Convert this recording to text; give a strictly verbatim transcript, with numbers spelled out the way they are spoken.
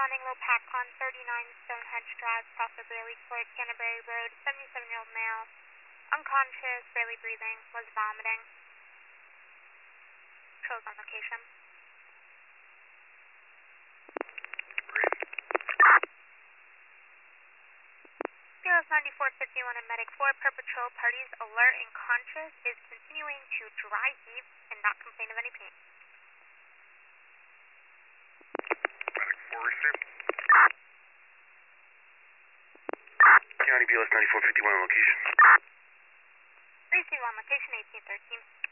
responding low pack on thirty-nine Stonehenge Drive, south of Bailey Court, Canterbury Road, seventy-seven-year-old male, unconscious, barely breathing, was vomiting. Shows on location. Heroes ninety-four fifty-one and Medic four, per patrol, parties alert and conscious, is continuing to dry heave and not complain of any pain. Medic four received. County B L S ninety-four fifty-one on location. Receive on location eighteen thirteen.